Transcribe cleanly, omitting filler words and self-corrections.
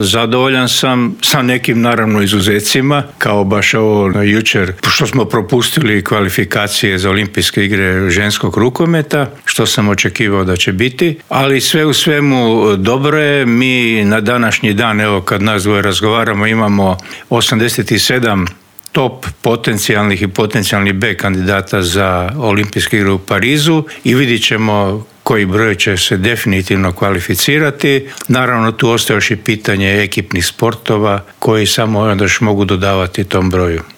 Zadovoljan sam sa nekim naravno izuzecima, kao baš ovo jučer što smo propustili kvalifikacije za olimpijske igre ženskog rukometa, što sam očekivao da će biti, ali sve u svemu dobro je. Mi na današnji dan, evo kad nas dvoje razgovaramo, imamo 87 top potencijalnih i potencijalnih B kandidata za olimpijske igre u Parizu i vidit ćemo koji broj će se definitivno kvalificirati. Naravno, tu ostaje još i pitanje ekipnih sportova koji samo onda još mogu dodavati tom broju.